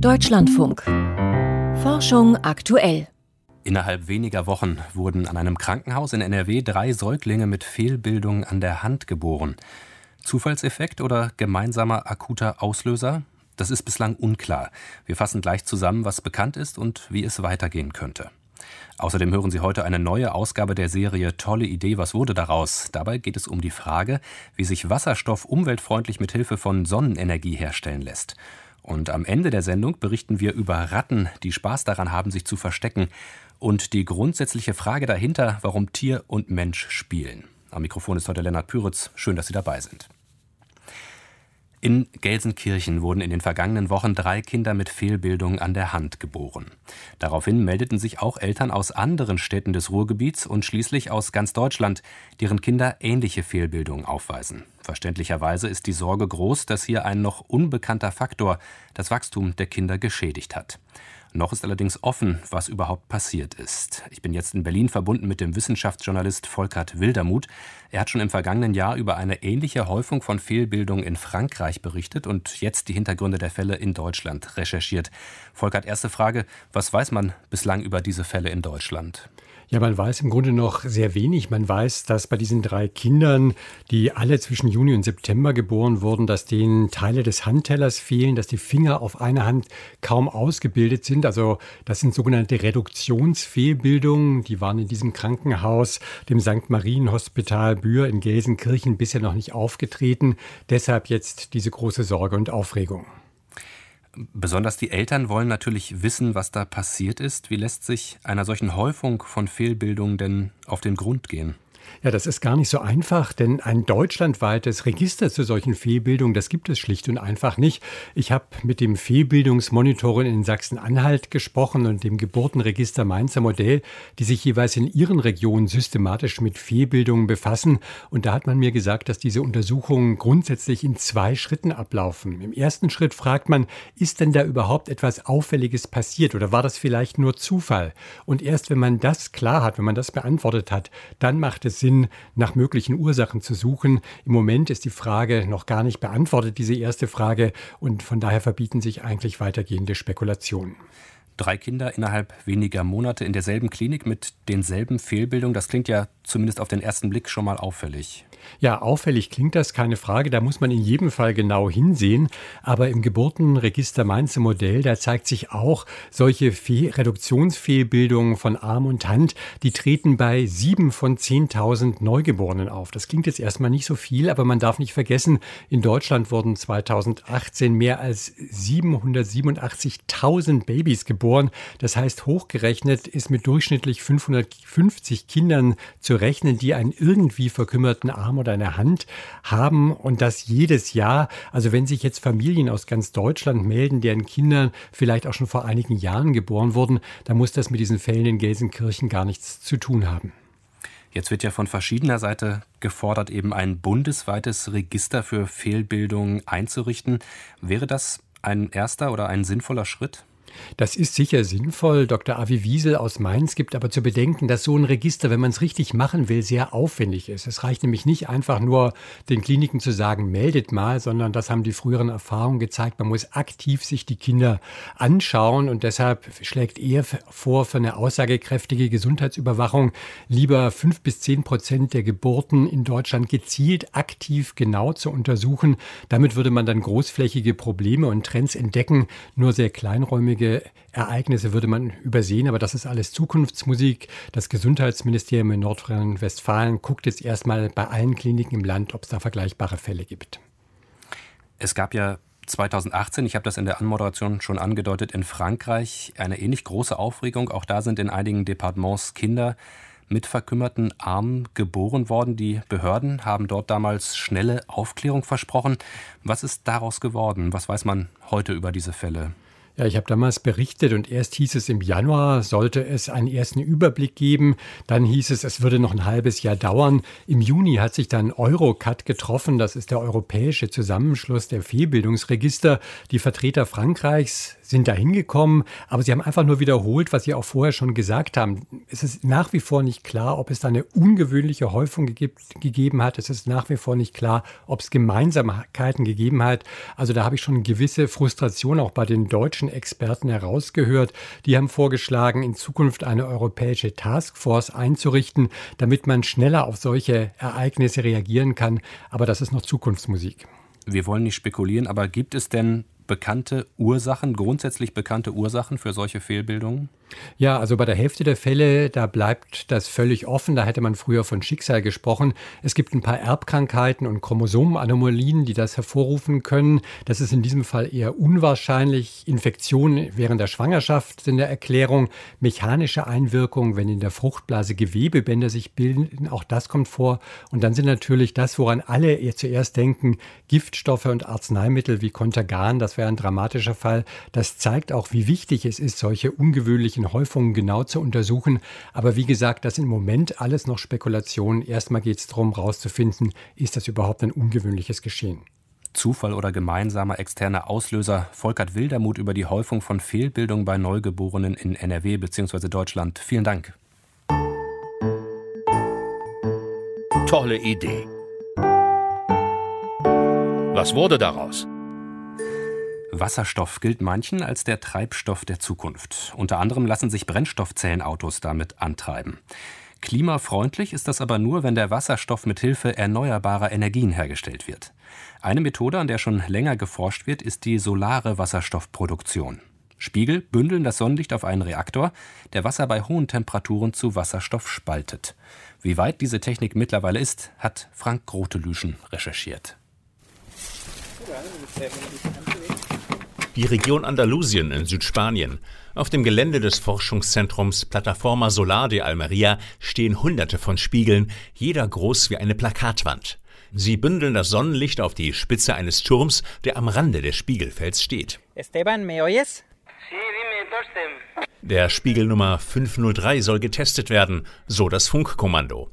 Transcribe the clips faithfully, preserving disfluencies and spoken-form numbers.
Deutschlandfunk. Forschung aktuell. Innerhalb weniger Wochen wurden an einem Krankenhaus in N R W drei Säuglinge mit Fehlbildung an der Hand geboren. Zufallseffekt oder gemeinsamer akuter Auslöser? Das ist bislang unklar. Wir fassen gleich zusammen, was bekannt ist und wie es weitergehen könnte. Außerdem hören Sie heute eine neue Ausgabe der Serie Tolle Idee, was wurde daraus? Dabei geht es um die Frage, wie sich Wasserstoff umweltfreundlich mit Hilfe von Sonnenenergie herstellen lässt. Und am Ende der Sendung berichten wir über Ratten, die Spaß daran haben, sich zu verstecken. Und die grundsätzliche Frage dahinter, warum Tier und Mensch spielen. Am Mikrofon ist heute Lennart Püritz. Schön, dass Sie dabei sind. In Gelsenkirchen wurden in den vergangenen Wochen drei Kinder mit Fehlbildung an der Hand geboren. Daraufhin meldeten sich auch Eltern aus anderen Städten des Ruhrgebiets und schließlich aus ganz Deutschland, deren Kinder ähnliche Fehlbildungen aufweisen. Verständlicherweise ist die Sorge groß, dass hier ein noch unbekannter Faktor das Wachstum der Kinder geschädigt hat. Noch ist allerdings offen, was überhaupt passiert ist. Ich bin jetzt in Berlin verbunden mit dem Wissenschaftsjournalist Volkert Wildermuth. Er hat schon im vergangenen Jahr über eine ähnliche Häufung von Fehlbildungen in Frankreich berichtet und jetzt die Hintergründe der Fälle in Deutschland recherchiert. Volkert, erste Frage, was weiß man bislang über diese Fälle in Deutschland? Ja, man weiß im Grunde noch sehr wenig. Man weiß, dass bei diesen drei Kindern, die alle zwischen Juni und September geboren wurden, dass denen Teile des Handtellers fehlen, dass die Finger auf einer Hand kaum ausgebildet sind. Also das sind sogenannte Reduktionsfehlbildungen. Die waren in diesem Krankenhaus, dem Sankt Marien Hospital Bühr in Gelsenkirchen, bisher noch nicht aufgetreten. Deshalb jetzt diese große Sorge und Aufregung. Besonders die Eltern wollen natürlich wissen, was da passiert ist. Wie lässt sich einer solchen Häufung von Fehlbildungen denn auf den Grund gehen? Ja, das ist gar nicht so einfach, denn ein deutschlandweites Register zu solchen Fehlbildungen, das gibt es schlicht und einfach nicht. Ich habe mit dem Fehlbildungsmonitoring in Sachsen-Anhalt gesprochen und dem Geburtenregister Mainzer Modell, die sich jeweils in ihren Regionen systematisch mit Fehlbildungen befassen. Und da hat man mir gesagt, dass diese Untersuchungen grundsätzlich in zwei Schritten ablaufen. Im ersten Schritt fragt man, ist denn da überhaupt etwas Auffälliges passiert oder war das vielleicht nur Zufall? Und erst wenn man das klar hat, wenn man das beantwortet hat, dann macht es Sinn, nach möglichen Ursachen zu suchen. Im Moment ist die Frage noch gar nicht beantwortet, diese erste Frage, und von daher verbieten sich eigentlich weitergehende Spekulationen. Drei Kinder innerhalb weniger Monate in derselben Klinik mit denselben Fehlbildungen, das klingt ja zumindest auf den ersten Blick schon mal auffällig. Ja, auffällig klingt das, keine Frage. Da muss man in jedem Fall genau hinsehen. Aber im Geburtenregister Mainzer Modell, da zeigt sich auch, solche Fe- Reduktionsfehlbildungen von Arm und Hand, die treten bei sieben von zehntausend Neugeborenen auf. Das klingt jetzt erstmal nicht so viel, aber man darf nicht vergessen, in Deutschland wurden zweitausendachtzehn mehr als siebenhundertsiebenundachtzigtausend Babys geboren. Das heißt, hochgerechnet ist mit durchschnittlich fünfhundertfünfzig Kindern zu rechnen, die einen irgendwie verkümmerten Arm oder eine Hand haben, und das jedes Jahr. Also wenn sich jetzt Familien aus ganz Deutschland melden, deren Kinder vielleicht auch schon vor einigen Jahren geboren wurden, dann muss das mit diesen Fällen in Gelsenkirchen gar nichts zu tun haben. Jetzt wird ja von verschiedener Seite gefordert, eben ein bundesweites Register für Fehlbildungen einzurichten. Wäre das ein erster oder ein sinnvoller Schritt? Das ist sicher sinnvoll. Doktor Avi Wiesel aus Mainz gibt aber zu bedenken, dass so ein Register, wenn man es richtig machen will, sehr aufwendig ist. Es reicht nämlich nicht einfach nur, den Kliniken zu sagen, meldet mal, sondern das haben die früheren Erfahrungen gezeigt. Man muss aktiv sich die Kinder anschauen, und deshalb schlägt er vor, für eine aussagekräftige Gesundheitsüberwachung lieber fünf bis zehn Prozent der Geburten in Deutschland gezielt aktiv genau zu untersuchen. Damit würde man dann großflächige Probleme und Trends entdecken. Nur sehr kleinräumige Ereignisse würde man übersehen, aber das ist alles Zukunftsmusik. Das Gesundheitsministerium in Nordrhein-Westfalen guckt jetzt erstmal bei allen Kliniken im Land, ob es da vergleichbare Fälle gibt. Es gab ja zweitausendachtzehn, ich habe das in der Anmoderation schon angedeutet, in Frankreich eine ähnlich große Aufregung. Auch da sind in einigen Departements Kinder mit verkümmerten Armen geboren worden. Die Behörden haben dort damals schnelle Aufklärung versprochen. Was ist daraus geworden? Was weiß man heute über diese Fälle? Ja, ich habe damals berichtet und erst hieß es, im Januar sollte es einen ersten Überblick geben. Dann hieß es, es würde noch ein halbes Jahr dauern. Im Juni hat sich dann Eurocat getroffen. Das ist der europäische Zusammenschluss der Fehlbildungsregister. Die Vertreter Frankreichs sind da hingekommen, aber sie haben einfach nur wiederholt, was sie auch vorher schon gesagt haben. Es ist nach wie vor nicht klar, ob es da eine ungewöhnliche Häufung gegeb- gegeben hat. Es ist nach wie vor nicht klar, ob es Gemeinsamkeiten gegeben hat. Also da habe ich schon eine gewisse Frustration auch bei den deutschen deutschen Experten herausgehört. Die haben vorgeschlagen, in Zukunft eine europäische Taskforce einzurichten, damit man schneller auf solche Ereignisse reagieren kann. Aber das ist noch Zukunftsmusik. Wir wollen nicht spekulieren, aber gibt es denn bekannte Ursachen, grundsätzlich bekannte Ursachen für solche Fehlbildungen? Ja, also bei der Hälfte der Fälle, da bleibt das völlig offen. Da hätte man früher von Schicksal gesprochen. Es gibt ein paar Erbkrankheiten und Chromosomenanomalien, die das hervorrufen können. Das ist in diesem Fall eher unwahrscheinlich. Infektionen während der Schwangerschaft sind eine Erklärung. Mechanische Einwirkungen, wenn in der Fruchtblase Gewebebänder sich bilden, auch das kommt vor. Und dann sind natürlich das, woran alle zuerst denken, Giftstoffe und Arzneimittel wie Contergan. Das wäre ein dramatischer Fall. Das zeigt auch, wie wichtig es ist, solche ungewöhnlichen Häufungen genau zu untersuchen. Aber wie gesagt, das sind im Moment alles noch Spekulationen. Erstmal geht es darum, herauszufinden, ist das überhaupt ein ungewöhnliches Geschehen. Zufall oder gemeinsamer externer Auslöser. Volkert Wildermuth über die Häufung von Fehlbildungen bei Neugeborenen in N R W bzw. Deutschland. Vielen Dank. Tolle Idee. Was wurde daraus? Wasserstoff gilt manchen als der Treibstoff der Zukunft. Unter anderem lassen sich Brennstoffzellenautos damit antreiben. Klimafreundlich ist das aber nur, wenn der Wasserstoff mit Hilfe erneuerbarer Energien hergestellt wird. Eine Methode, an der schon länger geforscht wird, ist die solare Wasserstoffproduktion. Spiegel bündeln das Sonnenlicht auf einen Reaktor, der Wasser bei hohen Temperaturen zu Wasserstoff spaltet. Wie weit diese Technik mittlerweile ist, hat Frank Grotelüschen recherchiert. Die Region Andalusien in Südspanien. Auf dem Gelände des Forschungszentrums Plataforma Solar de Almería stehen hunderte von Spiegeln, jeder groß wie eine Plakatwand. Sie bündeln das Sonnenlicht auf die Spitze eines Turms, der am Rande des Spiegelfelds steht. Esteban, ¿me oyes? Sí, dime, Torsten. Der Spiegel Nummer fünf null drei soll getestet werden, so das Funkkommando.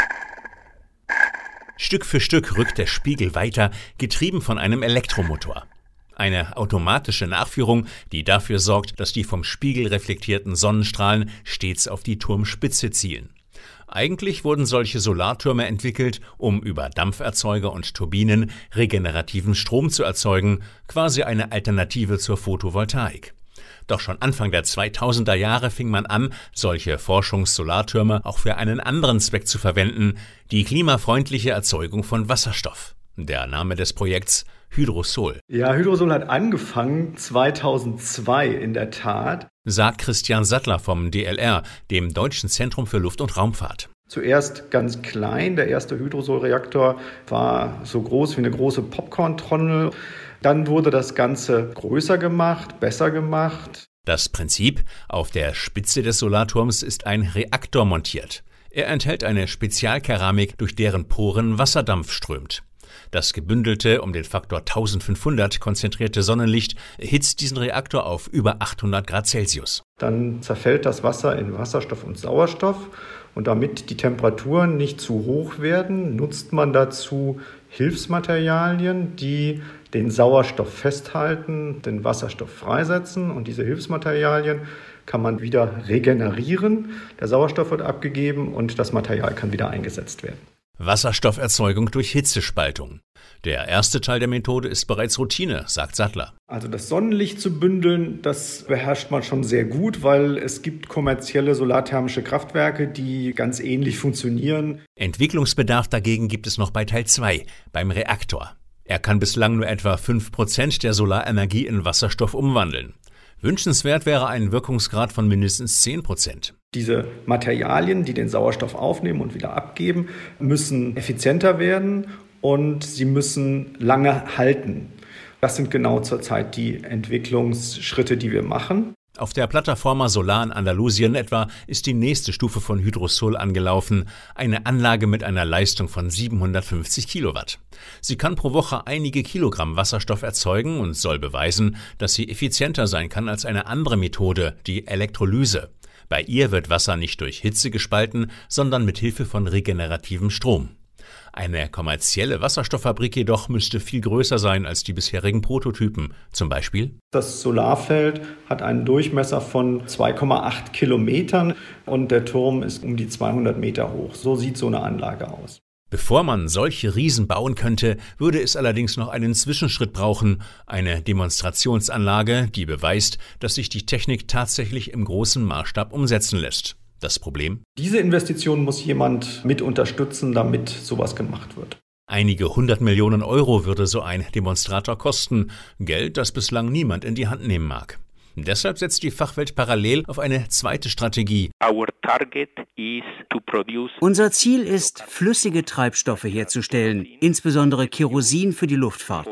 Stück für Stück rückt der Spiegel weiter, getrieben von einem Elektromotor. Eine automatische Nachführung, die dafür sorgt, dass die vom Spiegel reflektierten Sonnenstrahlen stets auf die Turmspitze zielen. Eigentlich wurden solche Solartürme entwickelt, um über Dampferzeuger und Turbinen regenerativen Strom zu erzeugen, quasi eine Alternative zur Photovoltaik. Doch schon Anfang der zweitausender Jahre fing man an, solche Forschungssolartürme auch für einen anderen Zweck zu verwenden, die klimafreundliche Erzeugung von Wasserstoff. Der Name des Projekts: Hydrosol. Ja, Hydrosol hat angefangen zweitausendzwei in der Tat, sagt Christian Sattler vom D L R, dem Deutschen Zentrum für Luft- und Raumfahrt. Zuerst ganz klein, der erste Hydrosol-Reaktor war so groß wie eine große Popcorn-Tonne. Dann wurde das Ganze größer gemacht, besser gemacht. Das Prinzip: Auf der Spitze des Solarturms ist ein Reaktor montiert. Er enthält eine Spezialkeramik, durch deren Poren Wasserdampf strömt. Das gebündelte, um den Faktor eintausendfünfhundert konzentrierte Sonnenlicht erhitzt diesen Reaktor auf über achthundert Grad Celsius. Dann zerfällt das Wasser in Wasserstoff und Sauerstoff. Und damit die Temperaturen nicht zu hoch werden, nutzt man dazu Hilfsmaterialien, die den Sauerstoff festhalten, den Wasserstoff freisetzen. Und diese Hilfsmaterialien kann man wieder regenerieren. Der Sauerstoff wird abgegeben und das Material kann wieder eingesetzt werden. Wasserstofferzeugung durch Hitzespaltung. Der erste Teil der Methode ist bereits Routine, sagt Sattler. Also das Sonnenlicht zu bündeln, das beherrscht man schon sehr gut, weil es gibt kommerzielle solarthermische Kraftwerke, die ganz ähnlich funktionieren. Entwicklungsbedarf dagegen gibt es noch bei Teil zwei, beim Reaktor. Er kann bislang nur etwa fünf Prozent der Solarenergie in Wasserstoff umwandeln. Wünschenswert wäre ein Wirkungsgrad von mindestens zehn Prozent. Diese Materialien, die den Sauerstoff aufnehmen und wieder abgeben, müssen effizienter werden und sie müssen lange halten. Das sind genau zurzeit die Entwicklungsschritte, die wir machen. Auf der Plataforma Solar in Andalusien etwa ist die nächste Stufe von Hydrosol angelaufen, eine Anlage mit einer Leistung von siebenhundertfünfzig Kilowatt. Sie kann pro Woche einige Kilogramm Wasserstoff erzeugen und soll beweisen, dass sie effizienter sein kann als eine andere Methode, die Elektrolyse. Bei ihr wird Wasser nicht durch Hitze gespalten, sondern mit Hilfe von regenerativem Strom. Eine kommerzielle Wasserstofffabrik jedoch müsste viel größer sein als die bisherigen Prototypen. Zum Beispiel: Das Solarfeld hat einen Durchmesser von zwei Komma acht Kilometern und der Turm ist um die zweihundert Meter hoch. So sieht so eine Anlage aus. Bevor man solche Riesen bauen könnte, würde es allerdings noch einen Zwischenschritt brauchen, eine Demonstrationsanlage, die beweist, dass sich die Technik tatsächlich im großen Maßstab umsetzen lässt. Das Problem? Diese Investition muss jemand mit unterstützen, damit sowas gemacht wird. Einige hundert Millionen Euro würde so ein Demonstrator kosten, Geld, das bislang niemand in die Hand nehmen mag. Deshalb setzt die Fachwelt parallel auf eine zweite Strategie. Unser Ziel ist, flüssige Treibstoffe herzustellen, insbesondere Kerosin für die Luftfahrt.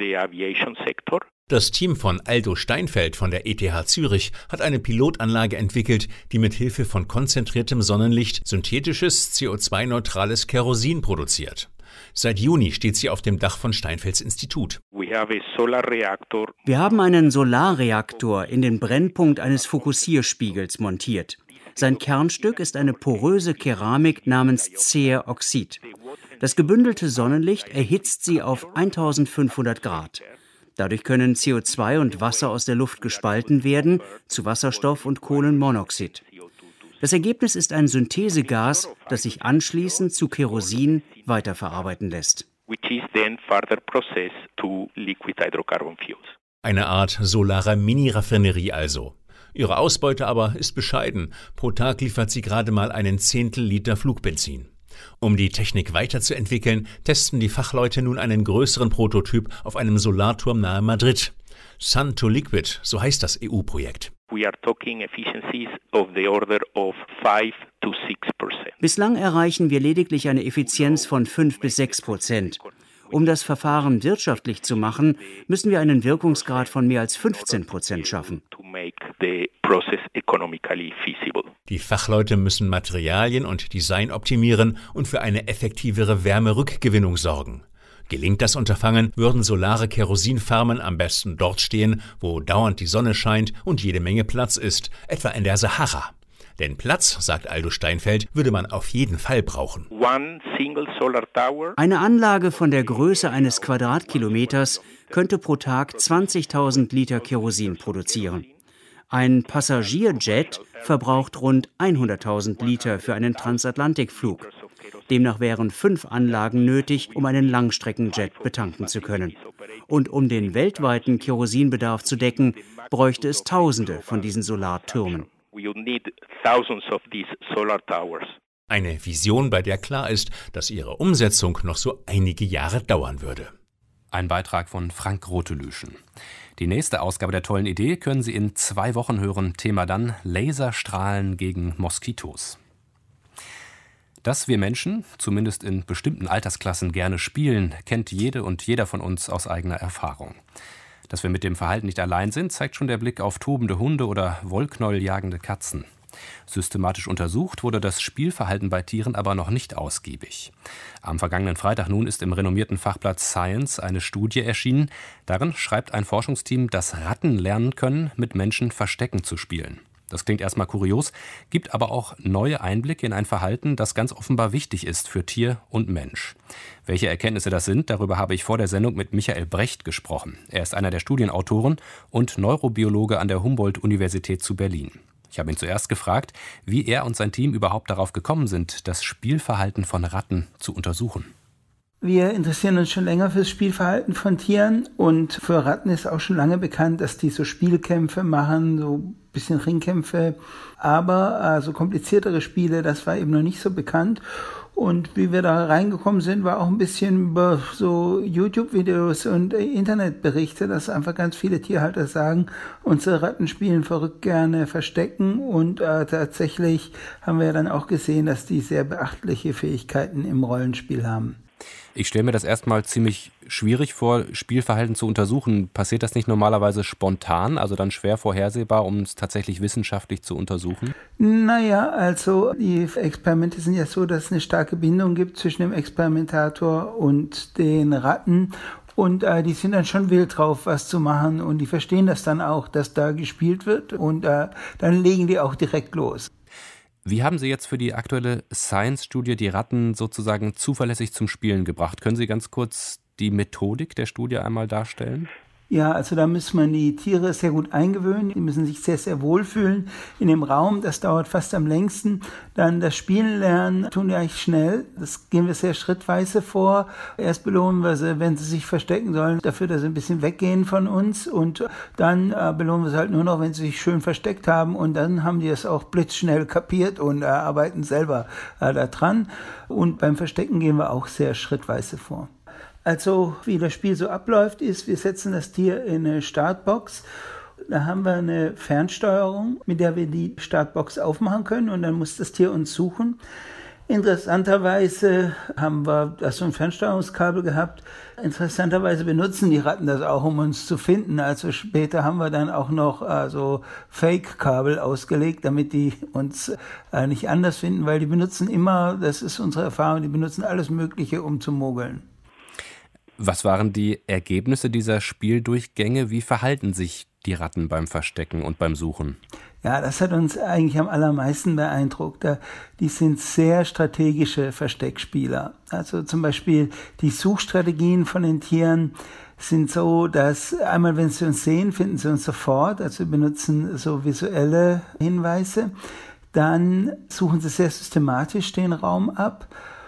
Das Team von Aldo Steinfeld von der E T H Zürich hat eine Pilotanlage entwickelt, die mit Hilfe von konzentriertem Sonnenlicht synthetisches C O zwei neutrales Kerosin produziert. Seit Juni steht sie auf dem Dach von Steinfelds Institut. Wir haben einen Solarreaktor in den Brennpunkt eines Fokussierspiegels montiert. Sein Kernstück ist eine poröse Keramik namens Ceroxid. Das gebündelte Sonnenlicht erhitzt sie auf eintausendfünfhundert Grad. Dadurch können C O zwei und Wasser aus der Luft gespalten werden zu Wasserstoff und Kohlenmonoxid. Das Ergebnis ist ein Synthesegas, das sich anschließend zu Kerosin weiterverarbeiten lässt. Eine Art solarer Mini-Raffinerie also. Ihre Ausbeute aber ist bescheiden. Pro Tag liefert sie gerade mal einen Zehntel Liter Flugbenzin. Um die Technik weiterzuentwickeln, testen die Fachleute nun einen größeren Prototyp auf einem Solarturm nahe Madrid. Sun to Liquid, so heißt das E U-Projekt. Bislang erreichen wir lediglich eine Effizienz von fünf bis sechs Prozent. Um das Verfahren wirtschaftlich zu machen, müssen wir einen Wirkungsgrad von mehr als fünfzehn Prozent schaffen. Die Fachleute müssen Materialien und Design optimieren und für eine effektivere Wärmerückgewinnung sorgen. Gelingt das Unterfangen, würden solare Kerosinfarmen am besten dort stehen, wo dauernd die Sonne scheint und jede Menge Platz ist, etwa in der Sahara. Denn Platz, sagt Aldo Steinfeld, würde man auf jeden Fall brauchen. Eine Anlage von der Größe eines Quadratkilometers könnte pro Tag zwanzigtausend Liter Kerosin produzieren. Ein Passagierjet verbraucht rund hunderttausend Liter für einen Transatlantikflug. Demnach wären fünf Anlagen nötig, um einen Langstreckenjet betanken zu können. Und um den weltweiten Kerosinbedarf zu decken, bräuchte es Tausende von diesen Solartürmen. Eine Vision, bei der klar ist, dass ihre Umsetzung noch so einige Jahre dauern würde. Ein Beitrag von Frank Rotelüschen. Die nächste Ausgabe der tollen Idee können Sie in zwei Wochen hören. Thema dann Laserstrahlen gegen Moskitos. Dass wir Menschen, zumindest in bestimmten Altersklassen, gerne spielen, kennt jede und jeder von uns aus eigener Erfahrung. Dass wir mit dem Verhalten nicht allein sind, zeigt schon der Blick auf tobende Hunde oder wollknäueljagende Katzen. Systematisch untersucht wurde das Spielverhalten bei Tieren aber noch nicht ausgiebig. Am vergangenen Freitag nun ist im renommierten Fachblatt Science eine Studie erschienen. Darin schreibt ein Forschungsteam, dass Ratten lernen können, mit Menschen Verstecken zu spielen. Das klingt erstmal kurios, gibt aber auch neue Einblicke in ein Verhalten, das ganz offenbar wichtig ist für Tier und Mensch. Welche Erkenntnisse das sind, darüber habe ich vor der Sendung mit Michael Brecht gesprochen. Er ist einer der Studienautoren und Neurobiologe an der Humboldt-Universität zu Berlin. Ich habe ihn zuerst gefragt, wie er und sein Team überhaupt darauf gekommen sind, das Spielverhalten von Ratten zu untersuchen. Wir interessieren uns schon länger fürs Spielverhalten von Tieren und für Ratten ist auch schon lange bekannt, dass die so Spielkämpfe machen, so ein bisschen Ringkämpfe, aber äh, so kompliziertere Spiele, das war eben noch nicht so bekannt. Und wie wir da reingekommen sind, war auch ein bisschen über so YouTube-Videos und Internetberichte, dass einfach ganz viele Tierhalter sagen, unsere Ratten spielen verrückt gerne Verstecken und äh, tatsächlich haben wir dann auch gesehen, dass die sehr beachtliche Fähigkeiten im Rollenspiel haben. Ich stelle mir das erstmal ziemlich schwierig vor, Spielverhalten zu untersuchen. Passiert das nicht normalerweise spontan, also dann schwer vorhersehbar, um es tatsächlich wissenschaftlich zu untersuchen? Naja, also die Experimente sind ja so, dass es eine starke Bindung gibt zwischen dem Experimentator und den Ratten. Und äh, die sind dann schon wild drauf, was zu machen und die verstehen das dann auch, dass da gespielt wird und äh, dann legen die auch direkt los. Wie haben Sie jetzt für die aktuelle Science-Studie die Ratten sozusagen zuverlässig zum Spielen gebracht? Können Sie ganz kurz die Methodik der Studie einmal darstellen? Ja, also da muss man die Tiere sehr gut eingewöhnen. Die müssen sich sehr, sehr wohlfühlen in dem Raum. Das dauert fast am längsten. Dann das Spielen lernen tun wir eigentlich schnell. Das gehen wir sehr schrittweise vor. Erst belohnen wir sie, wenn sie sich verstecken sollen, dafür, dass sie ein bisschen weggehen von uns. Und dann äh, belohnen wir sie halt nur noch, wenn sie sich schön versteckt haben. Und dann haben die es auch blitzschnell kapiert und äh, arbeiten selber äh, da dran. Und beim Verstecken gehen wir auch sehr schrittweise vor. Also wie das Spiel so abläuft ist, wir setzen das Tier in eine Startbox. Da haben wir eine Fernsteuerung, mit der wir die Startbox aufmachen können und dann muss das Tier uns suchen. Interessanterweise haben wir da so ein Fernsteuerungskabel gehabt. Interessanterweise benutzen die Ratten das auch, um uns zu finden. Also später haben wir dann auch noch äh, so Fake-Kabel ausgelegt, damit die uns äh, nicht anders finden, weil die benutzen immer, das ist unsere Erfahrung, die benutzen alles Mögliche, um zu mogeln. Was waren die Ergebnisse dieser Spieldurchgänge? Wie verhalten sich die Ratten beim Verstecken und beim Suchen? Ja, das hat uns eigentlich am allermeisten beeindruckt. Die sind sehr strategische Versteckspieler. Also zum Beispiel die Suchstrategien von den Tieren sind so, dass einmal, wenn sie uns sehen, finden sie uns sofort. Also wir benutzen so visuelle Hinweise. Dann suchen sie sehr systematisch den Raum ab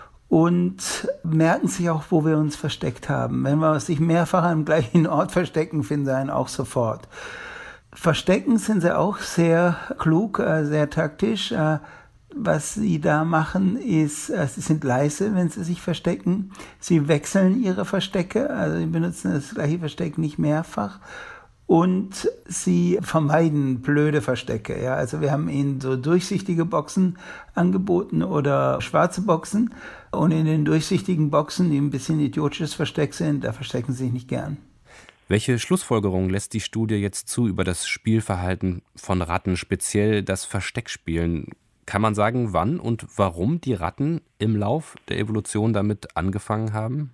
und merken sich auch, wo wir uns versteckt haben. Wenn wir sich mehrfach am gleichen Ort verstecken, finden sie einen auch sofort. Verstecken sind sie auch sehr klug, sehr taktisch. Was sie da machen, ist, sie sind leise, wenn sie sich verstecken. Sie wechseln ihre Verstecke, also sie benutzen das gleiche Versteck nicht mehrfach. Und sie vermeiden blöde Verstecke. Ja, also wir haben ihnen so durchsichtige Boxen angeboten oder schwarze Boxen. Und in den durchsichtigen Boxen, die ein bisschen idiotisches Versteck sind, da verstecken sie sich nicht gern. Welche Schlussfolgerung lässt die Studie jetzt zu über das Spielverhalten von Ratten, speziell das Versteckspielen? Kann man sagen, wann und warum die Ratten im Lauf der Evolution damit angefangen haben?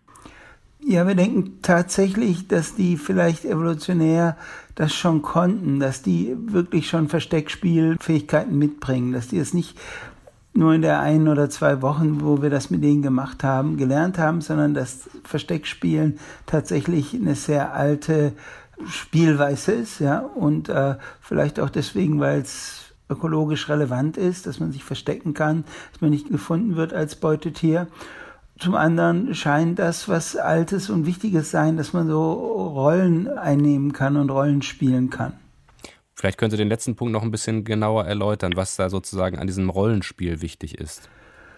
Ja, wir denken tatsächlich, dass die vielleicht evolutionär das schon konnten, dass die wirklich schon Versteckspielfähigkeiten mitbringen, dass die es nicht nur in der ein oder zwei Wochen, wo wir das mit denen gemacht haben, gelernt haben, sondern dass Versteckspielen tatsächlich eine sehr alte Spielweise ist, ja, und äh, vielleicht auch deswegen, weil es ökologisch relevant ist, dass man sich verstecken kann, dass man nicht gefunden wird als Beutetier. Zum anderen scheint das was Altes und Wichtiges sein, dass man so Rollen einnehmen kann und Rollen spielen kann. Vielleicht können Sie den letzten Punkt noch ein bisschen genauer erläutern, was da sozusagen an diesem Rollenspiel wichtig ist.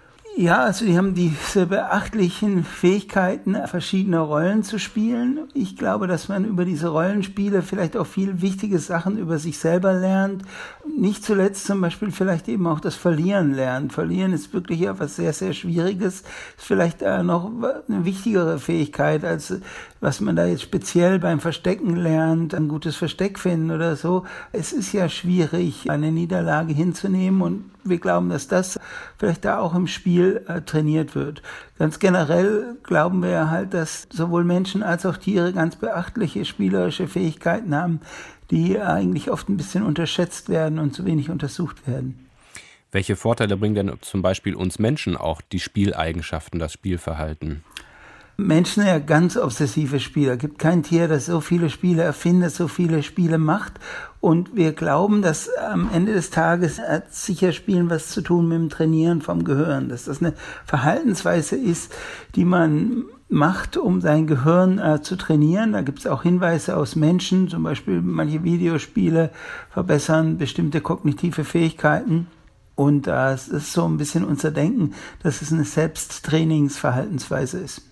Ja, also die haben diese beachtlichen Fähigkeiten, verschiedene Rollen zu spielen. Ich glaube, dass man über diese Rollenspiele vielleicht auch viel wichtige Sachen über sich selber lernt. Nicht zuletzt zum Beispiel vielleicht eben auch das Verlieren lernt. Verlieren ist wirklich etwas sehr, sehr Schwieriges. Ist vielleicht äh, noch eine wichtigere Fähigkeit, als was man da jetzt speziell beim Verstecken lernt, ein gutes Versteck finden oder so. Es ist ja schwierig, eine Niederlage hinzunehmen, und wir glauben, dass das vielleicht da auch im Spiel äh, trainiert wird. Ganz generell glauben wir halt, dass sowohl Menschen als auch Tiere ganz beachtliche spielerische Fähigkeiten haben, die eigentlich oft ein bisschen unterschätzt werden und zu wenig untersucht werden. Welche Vorteile bringen denn zum Beispiel uns Menschen auch die Spieleigenschaften, das Spielverhalten? Menschen sind ja ganz obsessive Spieler. Es gibt kein Tier, das so viele Spiele erfindet, so viele Spiele macht. Und wir glauben, dass am Ende des Tages hat sicher Spielen was zu tun mit dem Trainieren vom Gehirn. Dass das eine Verhaltensweise ist, die man macht, um sein Gehirn äh, zu trainieren. Da gibt es auch Hinweise aus Menschen, zum Beispiel manche Videospiele verbessern bestimmte kognitive Fähigkeiten. Und äh, es ist so ein bisschen unser Denken, dass es eine Selbsttrainingsverhaltensweise ist.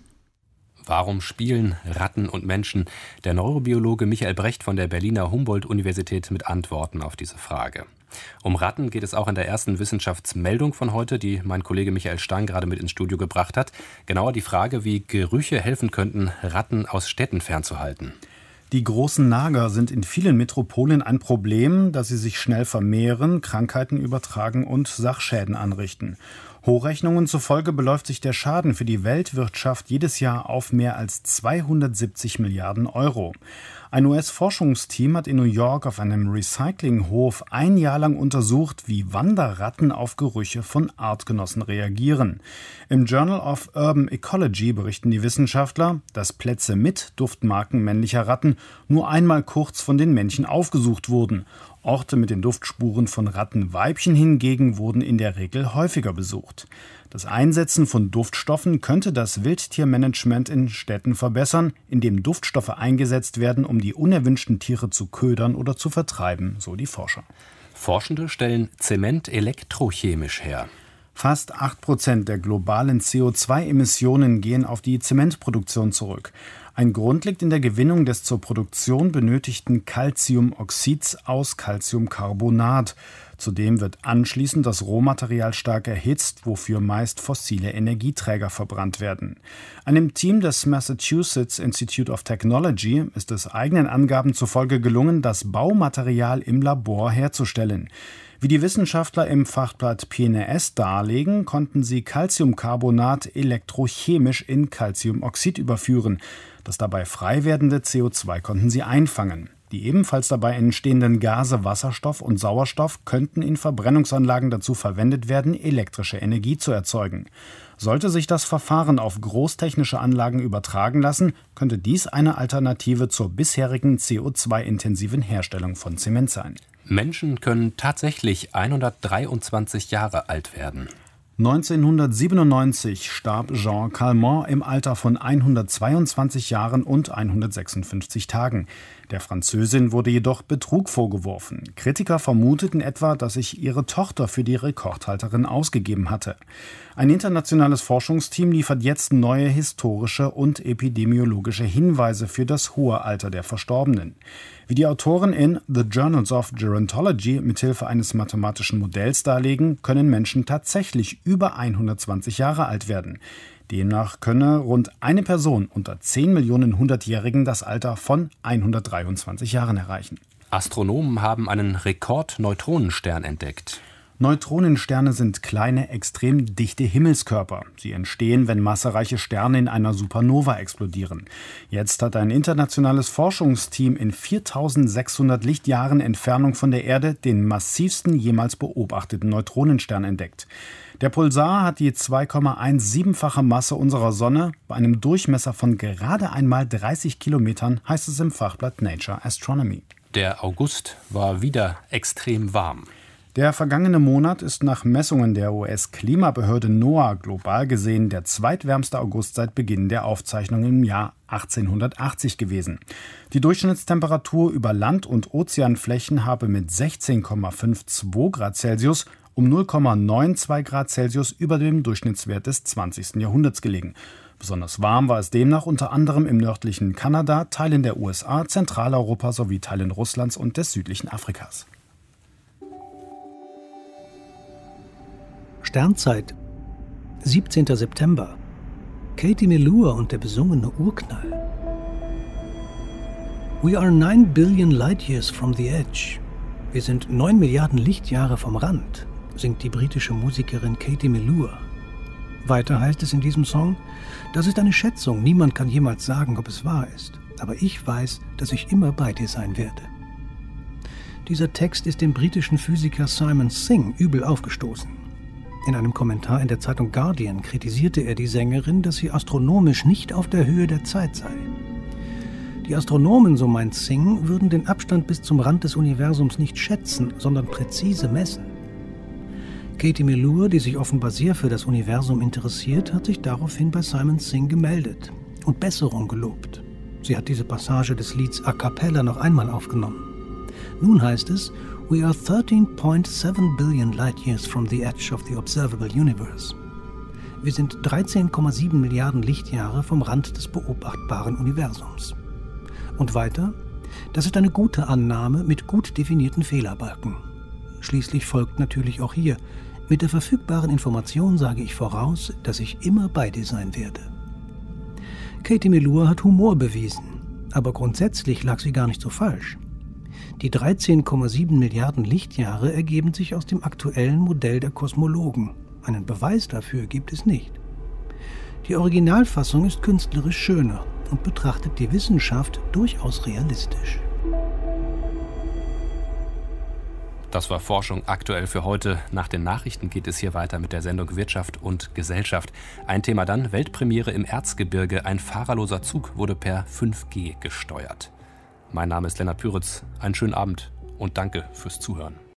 Warum spielen Ratten und Menschen? Der Neurobiologe Michael Brecht von der Berliner Humboldt-Universität mit Antworten auf diese Frage. Um Ratten geht es auch in der ersten Wissenschaftsmeldung von heute, die mein Kollege Michael Stang gerade mit ins Studio gebracht hat. Genauer die Frage, wie Gerüche helfen könnten, Ratten aus Städten fernzuhalten. Die großen Nager sind in vielen Metropolen ein Problem, da sie sich schnell vermehren, Krankheiten übertragen und Sachschäden anrichten. Hochrechnungen zufolge beläuft sich der Schaden für die Weltwirtschaft jedes Jahr auf mehr als zweihundertsiebzig Milliarden Euro. Ein U S-Forschungsteam hat in New York auf einem Recyclinghof ein Jahr lang untersucht, wie Wanderratten auf Gerüche von Artgenossen reagieren. Im Journal of Urban Ecology berichten die Wissenschaftler, dass Plätze mit Duftmarken männlicher Ratten nur einmal kurz von den Männchen aufgesucht wurden. Orte mit den Duftspuren von Rattenweibchen hingegen wurden in der Regel häufiger besucht. Das Einsetzen von Duftstoffen könnte das Wildtiermanagement in Städten verbessern, indem Duftstoffe eingesetzt werden, um die unerwünschten Tiere zu ködern oder zu vertreiben, so die Forscher. Forschende stellen Zement elektrochemisch her. Fast acht Prozent der globalen C O zwei Emissionen gehen auf die Zementproduktion zurück. Ein Grund liegt in der Gewinnung des zur Produktion benötigten Calciumoxids aus Calciumcarbonat. Zudem wird anschließend das Rohmaterial stark erhitzt, wofür meist fossile Energieträger verbrannt werden. Einem Team des Massachusetts Institute of Technology ist es eigenen Angaben zufolge gelungen, das Baumaterial im Labor herzustellen. Wie die Wissenschaftler im Fachblatt P N A S darlegen, konnten sie Calciumcarbonat elektrochemisch in Calciumoxid überführen. Das dabei frei werdende C O zwei konnten sie einfangen. Die ebenfalls dabei entstehenden Gase Wasserstoff und Sauerstoff könnten in Verbrennungsanlagen dazu verwendet werden, elektrische Energie zu erzeugen. Sollte sich das Verfahren auf großtechnische Anlagen übertragen lassen, könnte dies eine Alternative zur bisherigen C O zwei intensiven Herstellung von Zement sein. Menschen können tatsächlich hundertdreiundzwanzig Jahre alt werden. neunzehnhundertsiebenundneunzig starb Jean Calment im Alter von hundertzweiundzwanzig Jahren und hundertsechsundfünfzig Tagen. Der Französin wurde jedoch Betrug vorgeworfen. Kritiker vermuteten etwa, dass sich ihre Tochter für die Rekordhalterin ausgegeben hatte. Ein internationales Forschungsteam liefert jetzt neue historische und epidemiologische Hinweise für das hohe Alter der Verstorbenen. Wie die Autoren in The Journals of Gerontology mithilfe eines mathematischen Modells darlegen, können Menschen tatsächlich über hundertzwanzig Jahre alt werden. Demnach könne rund eine Person unter zehn Millionen Hundertjährigen das Alter von hundertdreiundzwanzig Jahren erreichen. Astronomen haben einen Rekord-Neutronenstern entdeckt. Neutronensterne sind kleine, extrem dichte Himmelskörper. Sie entstehen, wenn massereiche Sterne in einer Supernova explodieren. Jetzt hat ein internationales Forschungsteam in viertausendsechshundert Lichtjahren Entfernung von der Erde den massivsten jemals beobachteten Neutronenstern entdeckt. Der Pulsar hat die zwei Komma siebenundsiebzig-fache Masse unserer Sonne. Bei einem Durchmesser von gerade einmal dreißig Kilometern, heißt es im Fachblatt Nature Astronomy. Der August war wieder extrem warm. Der vergangene Monat ist nach Messungen der U S-Klimabehörde NOAA global gesehen der zweitwärmste August seit Beginn der Aufzeichnung im Jahr achtzehnhundertachtzig gewesen. Die Durchschnittstemperatur über Land- und Ozeanflächen habe mit sechzehn Komma zweiundfünfzig Grad Celsius um null Komma zweiundneunzig Grad Celsius über dem Durchschnittswert des zwanzigsten Jahrhunderts gelegen. Besonders warm war es demnach unter anderem im nördlichen Kanada, Teilen der U S A, Zentraleuropa sowie Teilen Russlands und des südlichen Afrikas. Sternzeit, siebzehnter September. Katie Melua und der besungene Urknall. We are nine billion light years from the edge. Wir sind neun Milliarden Lichtjahre vom Rand, singt die britische Musikerin Katie Melua. Weiter heißt es in diesem Song, das ist eine Schätzung, niemand kann jemals sagen, ob es wahr ist. Aber ich weiß, dass ich immer bei dir sein werde. Dieser Text ist dem britischen Physiker Simon Singh übel aufgestoßen. In einem Kommentar in der Zeitung Guardian kritisierte er die Sängerin, dass sie astronomisch nicht auf der Höhe der Zeit sei. Die Astronomen, so meint Singh, würden den Abstand bis zum Rand des Universums nicht schätzen, sondern präzise messen. Katie Melua, die sich offenbar sehr für das Universum interessiert, hat sich daraufhin bei Simon Singh gemeldet und Besserung gelobt. Sie hat diese Passage des Lieds a cappella noch einmal aufgenommen. Nun heißt es, We are thirteen point seven billion light years from the edge of the observable universe. Wir sind dreizehn Komma sieben Milliarden Lichtjahre vom Rand des beobachtbaren Universums. Und weiter, das ist eine gute Annahme mit gut definierten Fehlerbalken. Schließlich folgt natürlich auch hier, mit der verfügbaren Information sage ich voraus, dass ich immer bei dir sein werde. Katie Melua hat Humor bewiesen, aber grundsätzlich lag sie gar nicht so falsch. Die dreizehn Komma sieben Milliarden Lichtjahre ergeben sich aus dem aktuellen Modell der Kosmologen. Einen Beweis dafür gibt es nicht. Die Originalfassung ist künstlerisch schöner und betrachtet die Wissenschaft durchaus realistisch. Das war Forschung aktuell für heute. Nach den Nachrichten geht es hier weiter mit der Sendung Wirtschaft und Gesellschaft. Ein Thema dann, Weltpremiere im Erzgebirge. Ein fahrerloser Zug wurde per fünf G gesteuert. Mein Name ist Lennart Püritz. Einen schönen Abend und danke fürs Zuhören.